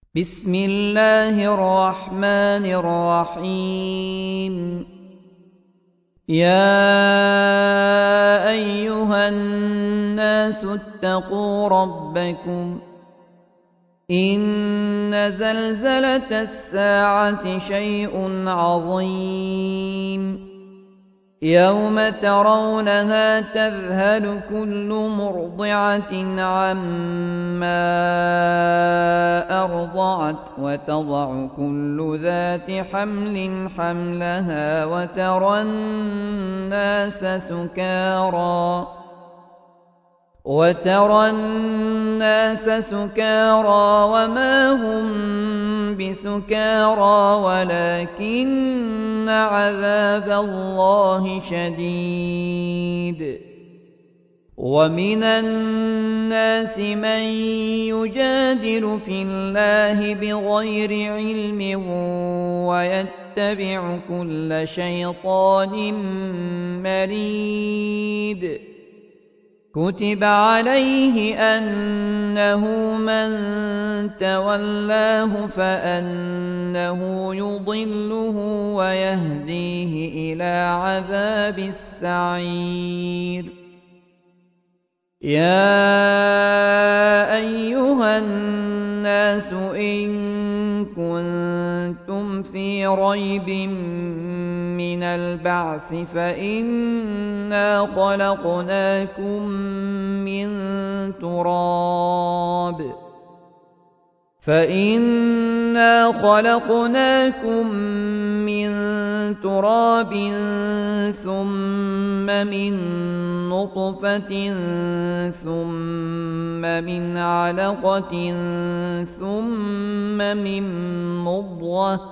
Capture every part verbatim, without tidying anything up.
بسم الله الرحمن الرحيم. يا أيها الناس اتقوا ربكم إن زلزلة الساعة شيء عظيم يوم ترونها تذهل كل مرضعة عما أرضعت وتضع كل ذات حمل حملها وترى الناس سكارى وترى الناس سكارى وما هم بسكارى ولكن عذاب الله شديد. ومن الناس من يجادل في الله بغير علم ويتبع كل شيطان مريد. كتب عليه أنه من تولاه فأنه يضله ويهديه إلى عذاب السعير. يا أيها الناس إن كنتم في ريب من البعث فإنا خلقناكم من تراب فإنا خلقناكم من تراب ثم من نطفة ثم من علقة ثم من مضغة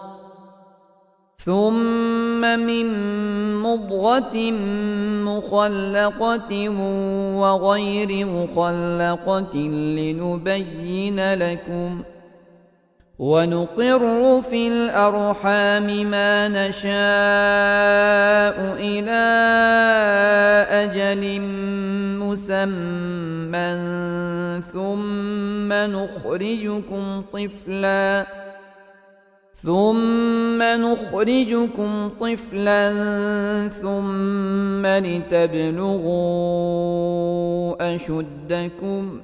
ثم من مضغة مخلقة وغير مخلقة لنبين لكم ونقر في الأرحام ما نشاء إلى أجل مسمى ثم نخرجكم طفلا ثم نخرجكم طفلا ثم لتبلغوا أشدكم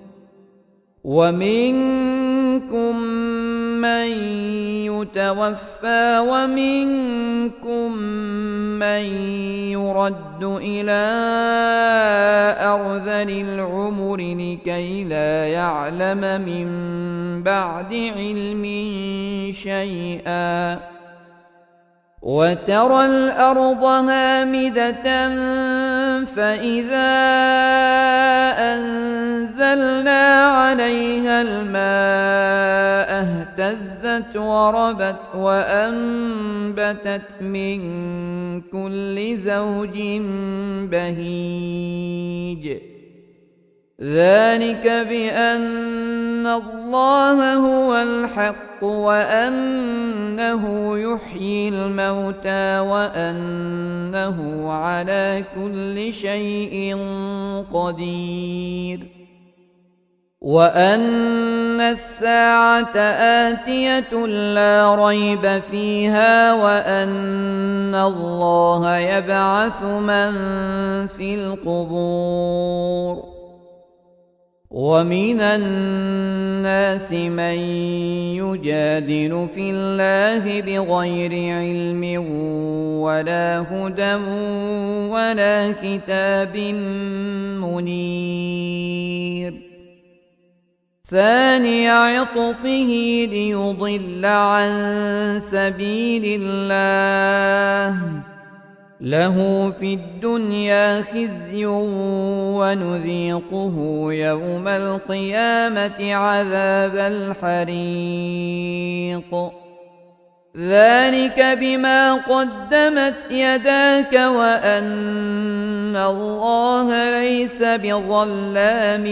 ومنكم من يتوفى ومنكم من يرد إلى أرذل العمر لكي لا يعلم من بعد علم شيئا. وترى الأرض هامدة فإذا أنزلنا عليها الماء اهتزت وربت وأنبتت من كل زوج بهيج. ذلك بأن الله هو الحق وأنه يحيي الموتى وأنه على كل شيء قدير وأن الساعة آتية لا ريب فيها وأن الله يبعث من في القبور. ومن الناس من يجادل في الله بغير علم ولا هدى ولا كتاب منير. ثاني عطفه ليضل عن سبيل الله له في الدنيا خزي ونذيقه يوم القيامة عذاب الحريق. ذلك بما قدمت يداك وأن الله ليس بظلام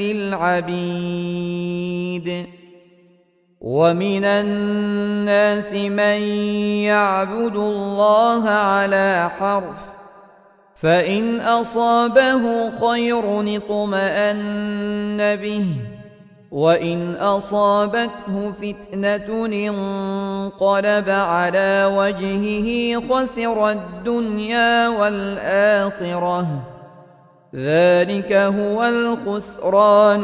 للعبيد. ومن الناس من يعبد الله على حرف فإن أصابه خير اطمأن به وإن أصابته فتنة انقلب على وجهه خسر الدنيا والآخرة ذلك هو الخسران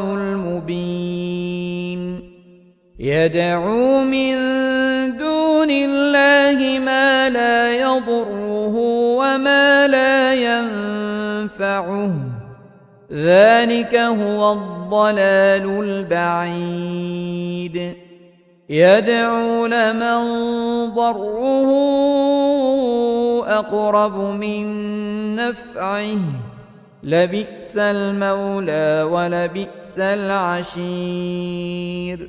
المبين يدعو من دون الله ما لا يضره وما لا ينفعه ذلك هو الضلال البعيد يدعو لمن ضره أقرب من نفعه لبئس المولى ولبئس العشير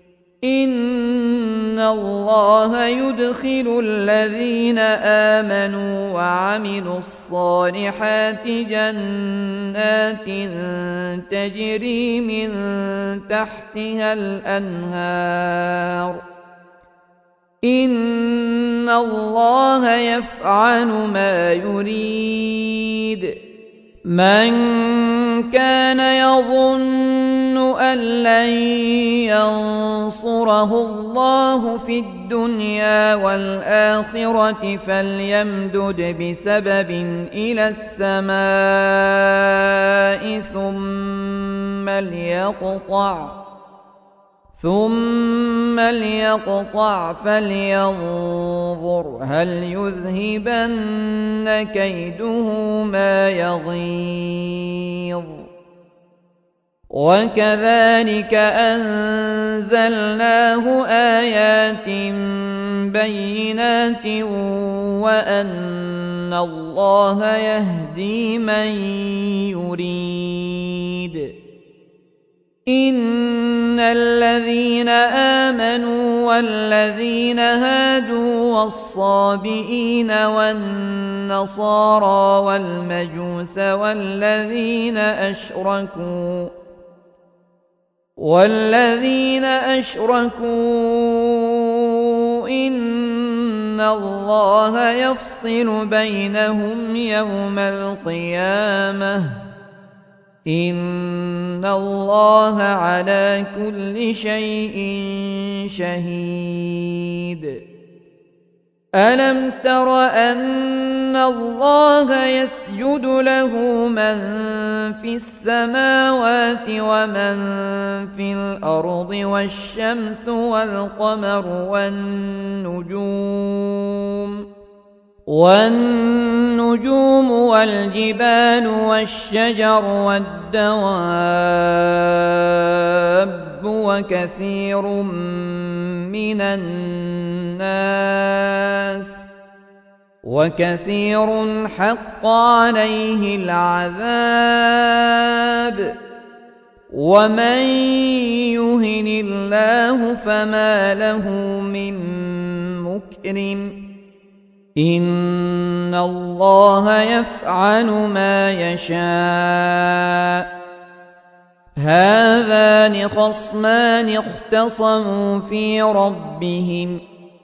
إن الله يدخل الذين آمنوا وعملوا الصالحات جنات تجري من تحتها الأنهار إن الله يفعل ما يريد من كان يظن أن لن ينصره الله في الدنيا والآخرة فليمدد بسبب إلى السماء ثم ليقطع ثم ليقطع فلينظر هل يذهبن كيده ما يغيظ وكذلك أنزلناه آيات بينات وأن الله يهدي من يريد إن الذين آمنوا والذين هادوا والصابئين والنصارى والمجوس والذين أشركوا والذين أشركوا إن الله يفصل بينهم يوم القيامة إن الله على كل شيء شهيد ألم تر أن الله يسجد له من في السماوات ومن في الأرض والشمس والقمر والنجوم والنجوم والجبال والشجر والدواب وكثير من الناس وكثير حق عليه العذاب ومن يهن الله فما له من مكرم إن الله يفعل ما يشاء هذان خصمان اختصموا في ربهم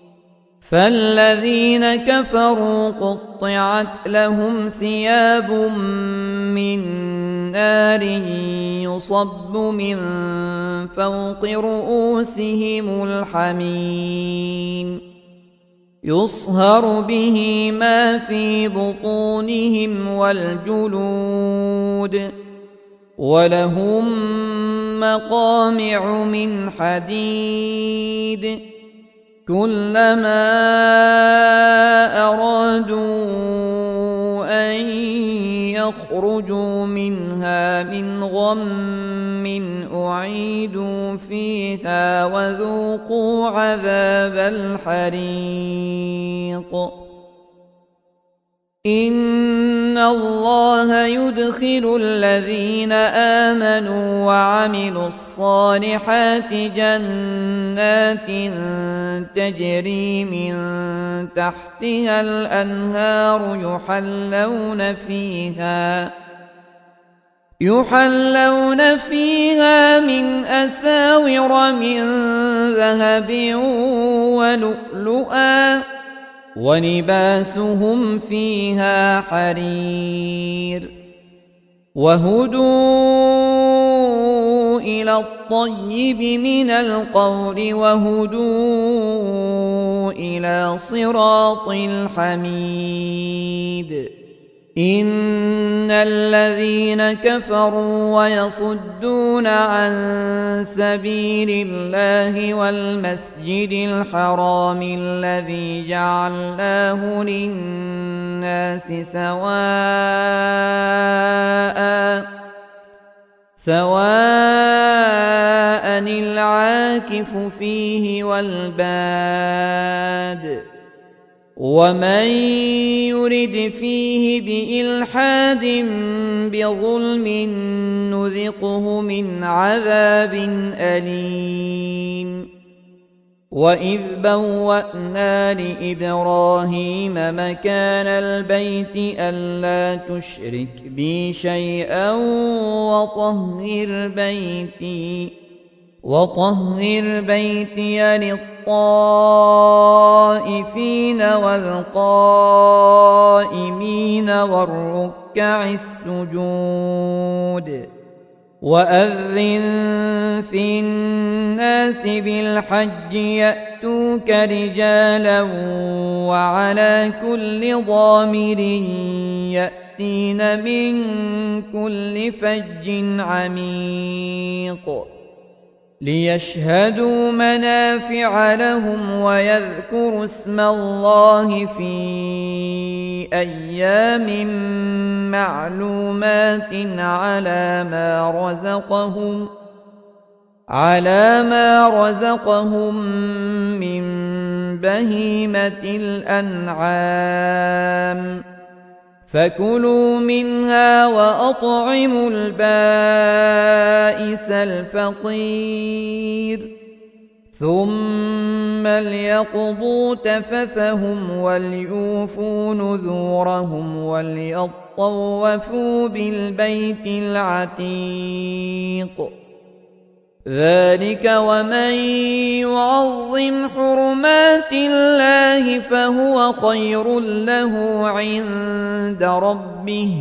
فالذين كفروا قطعت لهم ثياب من نار يصب من فوق رؤوسهم الحميم يصهر به ما في بطونهم والجلود ولهم مقامع من حديد كلما أرادوا أن يخرجوا منها من غم أعيدوا فيها وذوقوا عذاب الحريق إن الله يدخل الذين آمنوا وعملوا الصالحات جنات تجري من تحتها الأنهار يحلون فيها يحلون فيها من أساور من ذهب ولؤلؤا ولباسهم فيها حرير وهدوا وردوا إلى الطيب من القول وهدوا إلى صراط الحميد إن الذين كفروا ويصدون عن سبيل الله والمسجد الحرام الذي جعلناه للناس سواء سواء العاكف فيه والباد ومن يرد فيه بإلحاد بظلم نذقه من عذاب أليم وإذ بوأنا لإبراهيم مكان البيت ألا تشرك بي شيئا وطهر بيتي وطهر بيتي للطائفين والقائمين والركع السجود وأذن في الناس بالحج يأتوك رجالا وعلى كل ضامر يأتين من كل فج عميق ليشهدوا منافع لهم ويذكروا اسم الله في أيام معلومات على ما رزقهم على ما رزقهم من بهيمة الأنعام فكلوا منها وأطعموا البائس الفقير ثم ليقضوا تفثهم وليوفوا نذورهم وليطوفوا بالبيت العتيق ذلك ومن يعظم حرمات الله فهو خير له عند ربه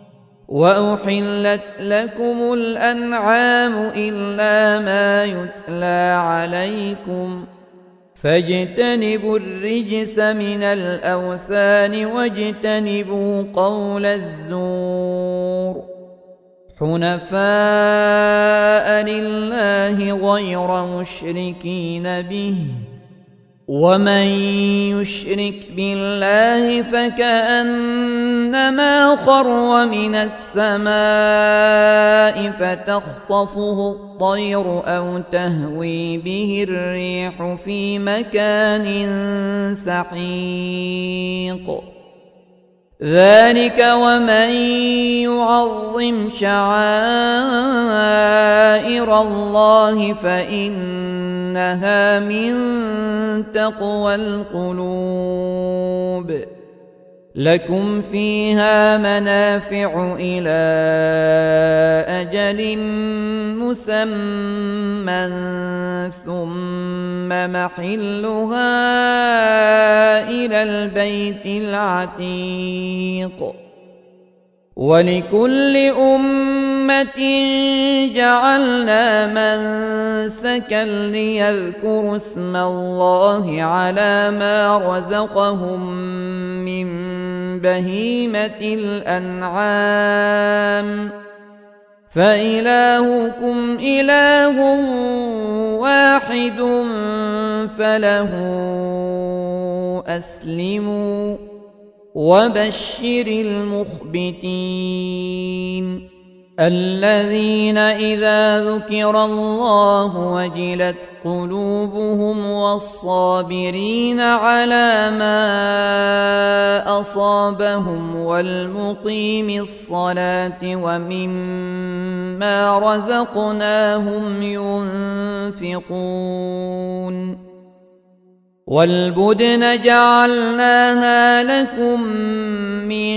وأحلت لكم الأنعام إلا ما يتلى عليكم فاجتنبوا الرجس من الأوثان واجتنبوا قول الزور حنفاء لله غير مشركين به ومن يشرك بالله فكأنما خر من السماء فتخطفه الطير أو تهوي به الريح في مكان سحيق ذلك ومن يعظم شعائر الله فإنها من تقوى القلوب لكم فيها منافع إلى أجل مسمى ثم محلها إلى البيت العتيق ولكل أمة جعلنا منسكا ليذكروا اسم الله على ما رزقهم من بهيمة الأنعام فإلهكم إله واحد فله أسلموا وبشر المخبتين الذين إذا ذكر الله وجلت قلوبهم والصابرين على ما أصابهم والمقيم الصلاة ومما رزقناهم ينفقون والبدن جعلناها لكم من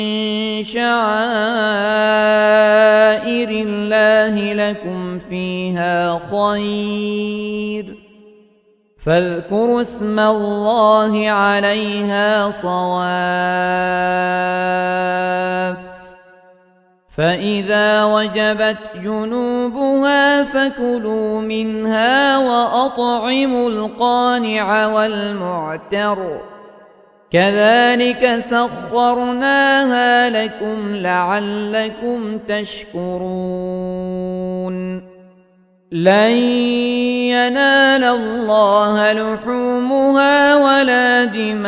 شعائر الله لكم فيها خير فاذكروا اسم الله عليها صواف فإذا وجبت جنوبها فكلوا منها وأطعموا القانع والمعتر كذلك سخرناها لكم لعلكم تشكرون لن ينال الله لحومها ولا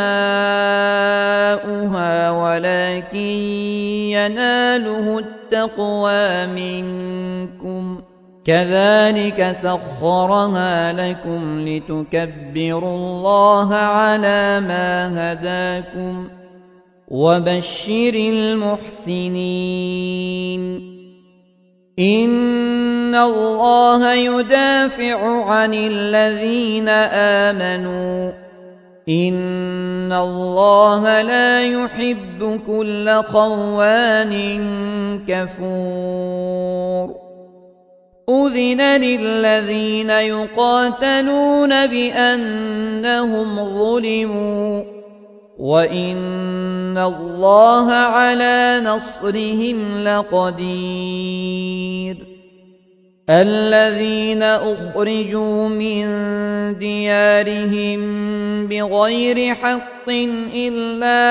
دماؤها ولكن يناله التقوى منكم كذلك سخرها لكم لتكبروا الله على ما هداكم وبشر المحسنين إن الله يدافع عن الذين آمنوا إن الله لا يحب كل خوان كفور أذن للذين يقاتلون بأنهم ظلموا وإن الله على نصرهم لقدير الذين أخرجوا من ديارهم بغير حق إلا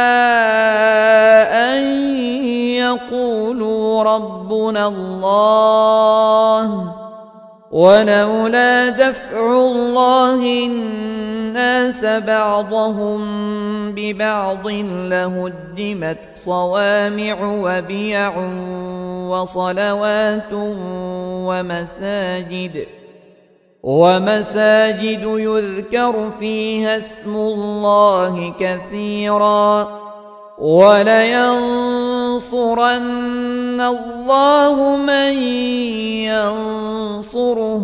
أن يقولوا ربنا الله ولولا دفع الله الناس بعضهم ببعض لهدمت صوامع وبيع وصلوات ومساجد ومساجد يذكر فيها اسم الله كثيرا ولينصرن الله من ينصره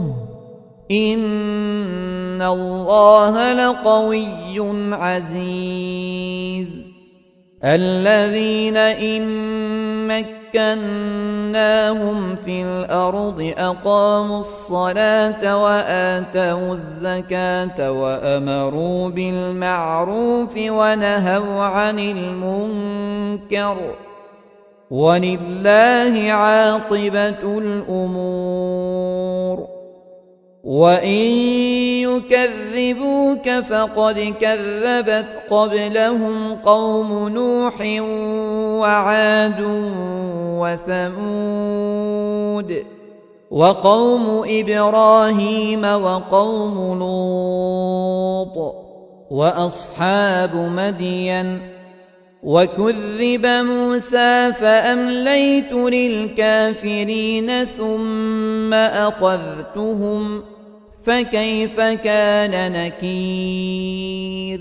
إن الله لقوي عزيز الذين إن مكناهم في الأرض أقاموا الصلاة وآتوا الزكاة وأمروا بالمعروف ونهوا عن المنكر ولله عاقبة الأمور وإن يكذبوك فقد كذبت قبلهم قوم نوح وعاد وثمود وقوم إبراهيم وقوم لوط وأصحاب مدين وكذب موسى فأمليت للكافرين ثم أخذتهم فكيف كان نكير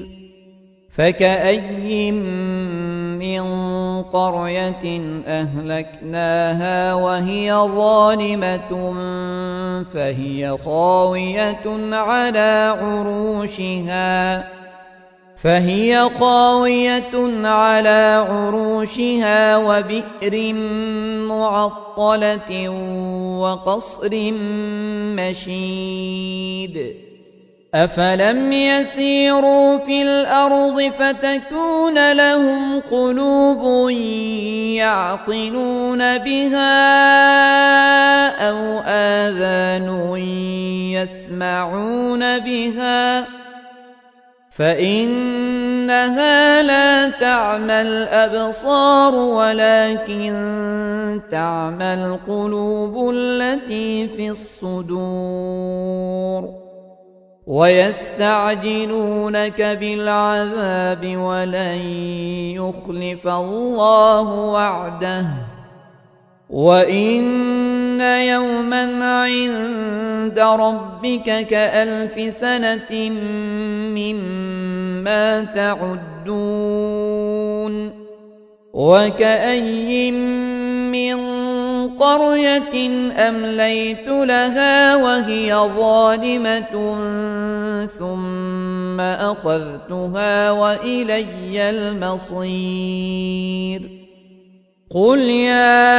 فكأي من قرية أهلكناها وهي ظالمة فهي خاوية على عروشها فهي خاوية على عروشها وبئر معطلة وقصر مشيد أفلم يسيروا في الأرض فتكون لهم قلوب يعقلون بها أو آذان يسمعون بها فإنها لا تعمى الأبصار ولكن تعمى القلوب التي في الصدور ويستعجلونك بالعذاب ولن يخلف الله وعده وإن يوما عند ربك كألف سنة مما تعدون وكأي من قرية أمليت لها وهي ظالمة ثم أخذتها وإلي المصير قل يا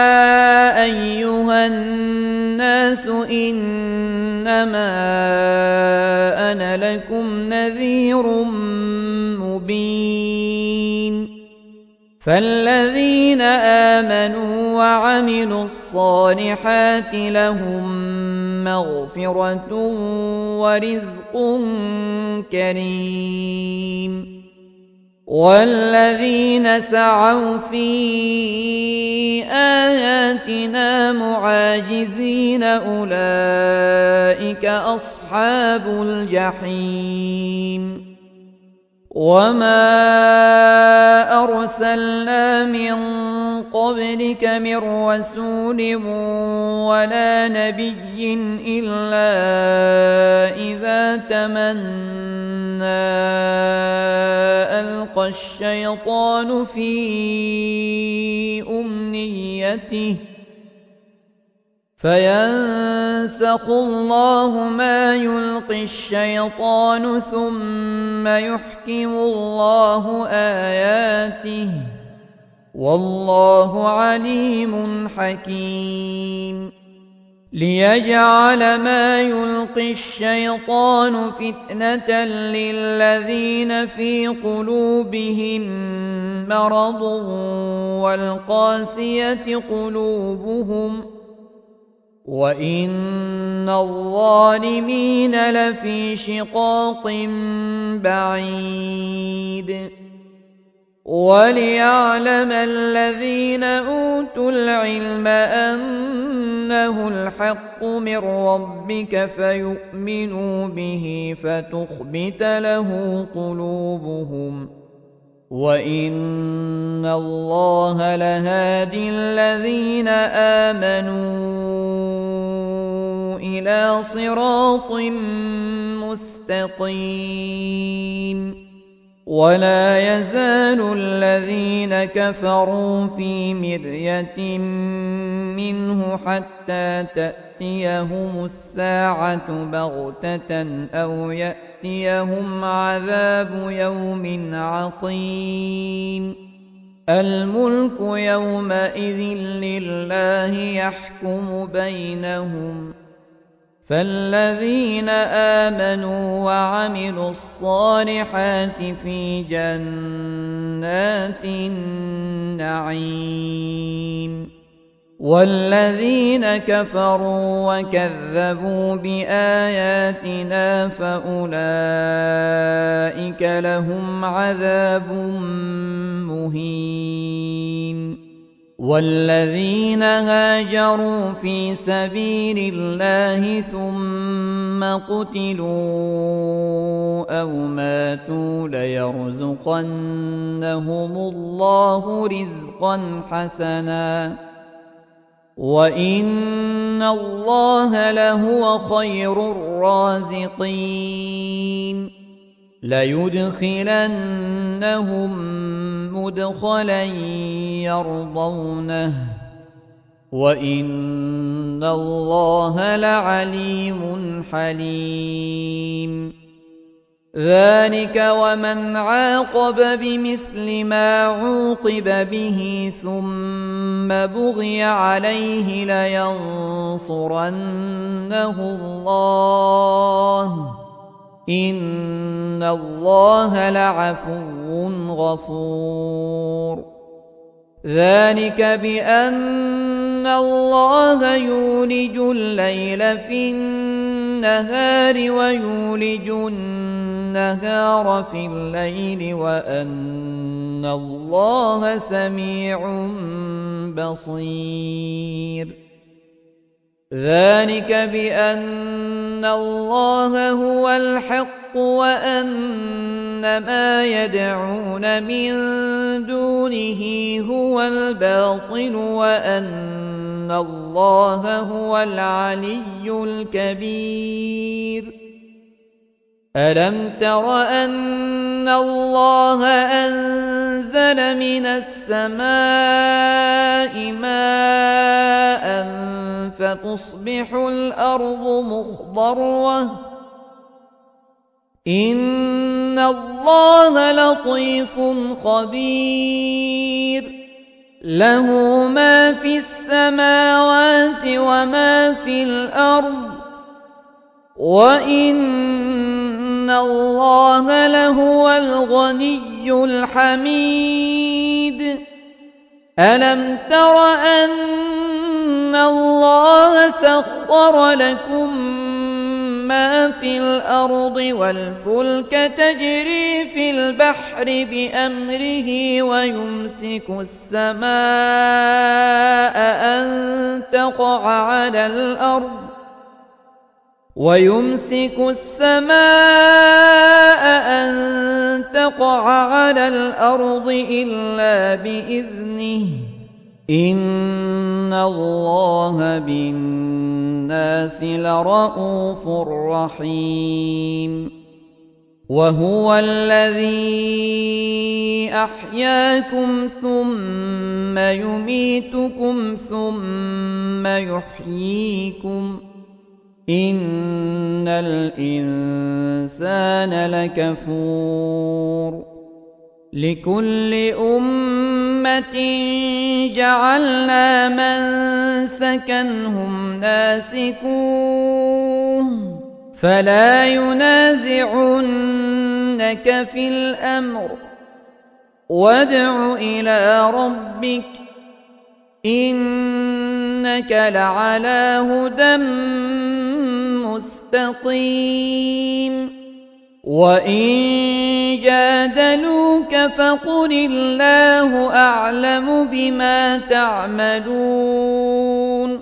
أيها الناس إنما أنا لكم نذير مبين فالذين آمنوا وعملوا الصالحات لهم مغفرة ورزق كريم والذين سعوا في آياتنا معاجزين أولئك أصحاب الجحيم وما أرسلنا من قبلك من رسول ولا نبي إلا إذا تمنى ألقى الشيطان في أمنيته فينسخ الله ما يلقي الشيطان ثم يحكم الله آياته والله عليم حكيم ليجعل ما يلقي الشيطان فتنة للذين في قلوبهم مرض والقاسية قلوبهم وإن الظالمين لفي شقاق بعيد وليعلم الذين أوتوا العلم أنه الحق من ربك فيؤمنوا به فتخبت له قلوبهم وإن الله لهادي الذين آمنوا إلى صراط مستقيم ولا يزال الذين كفروا في مرية منه حتى تأتيهم الساعة بغتة أو يأتيهم عذاب يوم عقيم الملك يومئذ لله يحكم بينهم فالذين آمنوا وعملوا الصالحات في جنات النعيم والذين كفروا وكذبوا بآياتنا فأولئك لهم عذاب مهين والذين هاجروا في سبيل الله ثم قتلوا أو ماتوا ليرزقنهم الله رزقا حسنا وإن الله لهو خير الرازقين ليدخلنهم مدخلا يرضونه وإن الله لعليم حليم ذلك ومن عاقب بمثل ما عوقب به ثم بغي عليه لينصرنه الله إن الله لعفو غفور ذلك بأن الله يولج الليل في النهار ويولج النهار في الليل وأن الله سميع بصير ذلك بأن الله هو الحق وأن ما يدعون من دونه هو الباطل وأن الله هو العلي الكبير ألم تر أن الله أنزل من السماء ماء فتصبح الأرض مخضرة إن الله لطيف خبير له ما في السماوات وما في الأرض وإن الله لهو الغني الحميد ألم تر أن الله سخر لكم ما في الأرض والفلك تجري في البحر بأمره ويمسك السماء أن تقع على الأرض ويمسك السماء أن تقع على الأرض إلا بإذنه إن الله بالناس لرءوف رحيم وهو الذي أحياكم ثم يميتكم ثم يحييكم إن الإنسان لكفور لكل أمة جعلنا منسكا هم ناسكوه فلا ينازعنك في الأمر وادع إلى ربك إنك لعلى هدى مستقيم وإن جادلوك فقل الله أعلم بما تعملون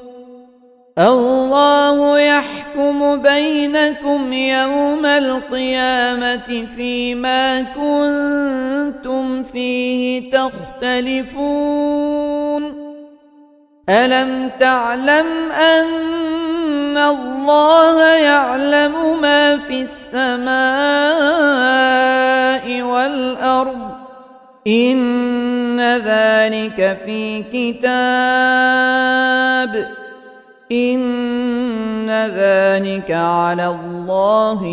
الله يحكم بينكم يوم القيامة فيما كنتم فيه تختلفون ألم تعلم أن الله يعلم ما في السماء والأرض إن ذلك في كتاب إن ذلك على الله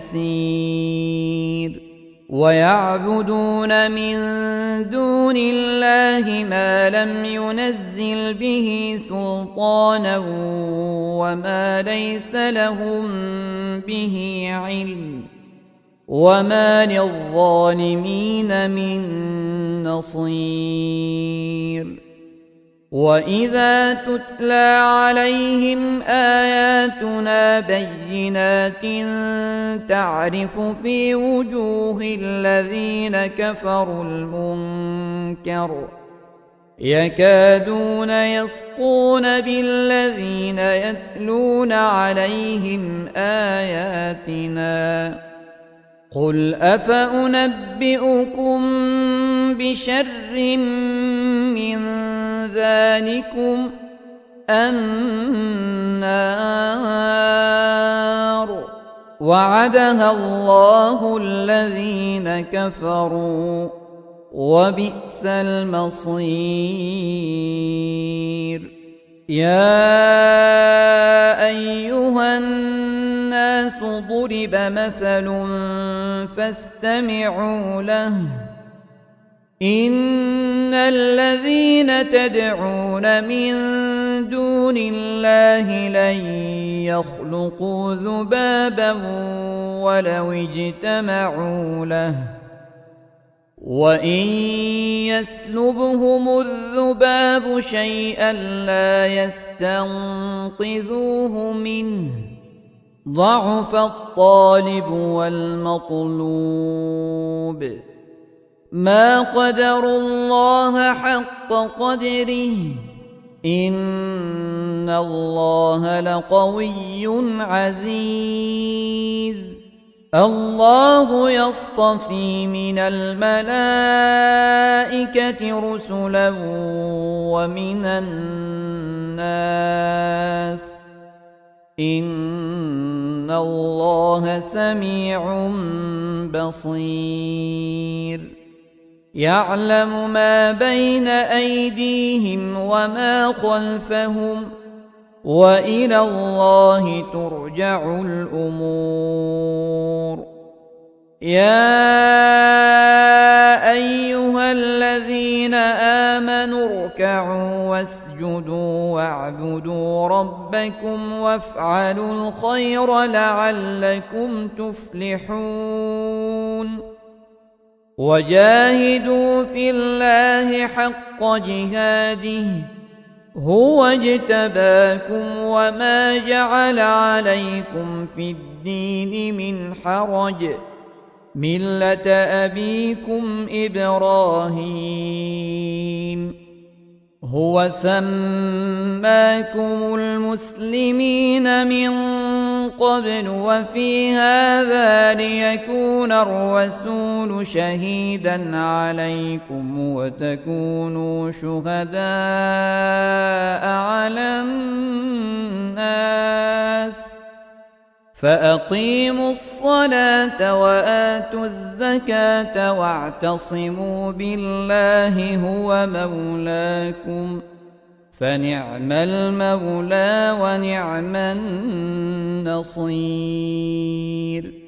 يسير ويعبدون من دون الله ما لم ينزل به سلطانا وما ليس لهم به علم وما للظالمين من نصير وإذا تتلى عليهم آياتنا بينات تعرف في وجوه الذين كفروا المنكر يكادون يسطون بالذين يتلون عليهم آياتنا قل أفأنبئكم بشر من ذلكم النار وعدها الله الذين كفروا وبئس المصير يا أيها الناس ضرب مثل فاستمعوا له إن الذين تدعون من دون الله لن يخلقوا ذبابا ولو اجتمعوا له وإن يسلبهم الذباب شيئا لا يستنقذوه منه ضعف الطالب والمطلوب ما قدروا الله حق قدره إن الله لقوي عزيز الله يصطفي من الملائكة رسلا ومن الناس إن الله سميع بصير يعلم ما بين أيديهم وما خلفهم وإلى الله ترجع الأمور يا أيها الذين آمنوا اركعوا واسجدوا واعبدوا ربكم وافعلوا الخير لعلكم تفلحون وجاهدوا في الله حق جهاده هو اجتباكم وما جعل عليكم في الدين من حرج ملة أبيكم إبراهيم هو سماكم المسلمين من قبل وفي هذا ليكون الرسول شهيدا عليكم وتكونوا شهداء على الناس فأقيموا الصلاة وآتوا الزكاة واعتصموا بالله هو مولاكم فنعم المولى ونعم النصير